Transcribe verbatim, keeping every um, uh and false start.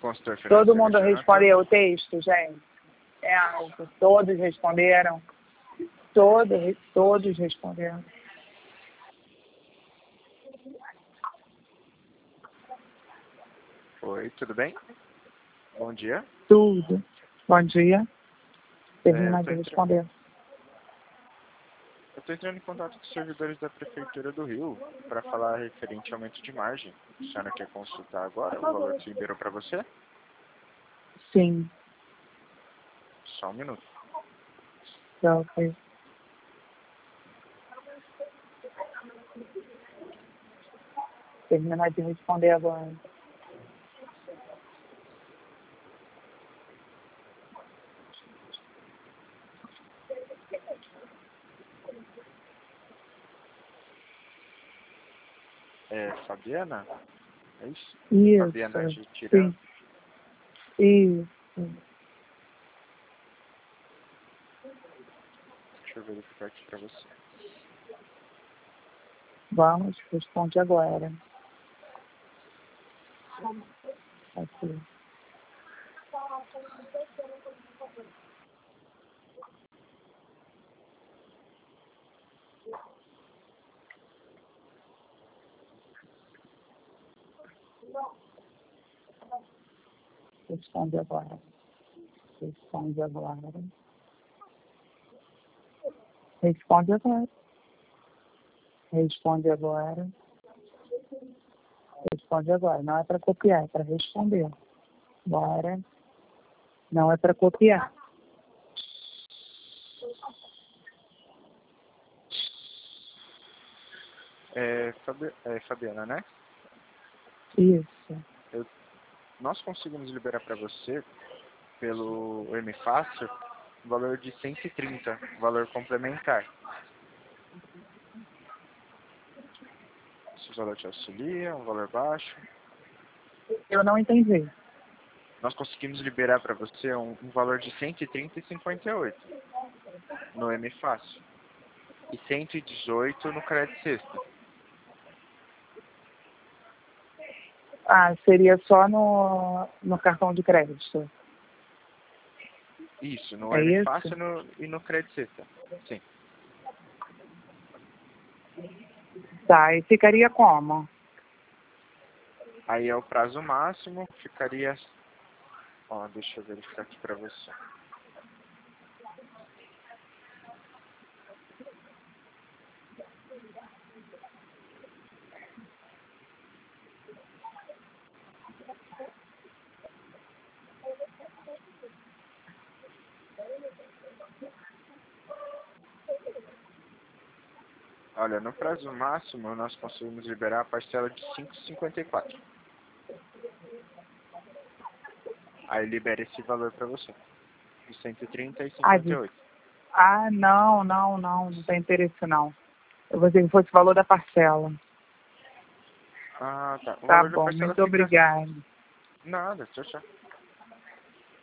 consultor Todo financeiro, mundo Jonathan. respondeu o texto, gente? É alto. Todos responderam? Todos, todos responderam. Oi, tudo bem? Bom dia. Tudo. Bom dia. Termina É, de eu tô responder. Eu estou entrando em contato com os servidores da Prefeitura do Rio para falar referente ao aumento de margem. A senhora quer consultar agora o valor que liberou para você? Sim. Só um minuto. Já ok. Termina de responder agora. É Fabiana? É isso? Isso. Fabiana de Tirão? Sim. Isso. Deixa eu verificar aqui para você. Vamos, responde agora. Aqui. Responde agora. Responde agora. Responde agora. Responde agora. Responde agora. Não é para copiar, é para responder. Bora. Não é para copiar. É, Fabi... é Fabiana, né? Isso. Eu... Nós conseguimos liberar para você, pelo M Fácil, um valor de cento e trinta, valor complementar. Esse valor te auxilia, um valor baixo. Eu não entendi. Nós conseguimos liberar para você um, um valor de cento e trinta e cinquenta e oito no M Fácil e cento e dezoito no Crédito Sexta. Ah, seria só no, no cartão de crédito. Isso, no É M isso? Fácil no, e no Crédito Sexta. Sim. Tá, e ficaria como? Aí é o prazo máximo, ficaria... Ó, deixa eu verificar aqui para você. Olha, no prazo máximo nós conseguimos liberar a parcela de cinco reais e cinquenta e quatro centavos. Aí libera esse valor para você, de cento e trinta e Ah, cinquenta e de... oito. ah, não, não, não, não tem interesse não. Eu vou dizer que fosse o valor da parcela. Ah, tá. O Tá valor da bom, parcela muito fica... obrigada. Nada, tchau, tchau.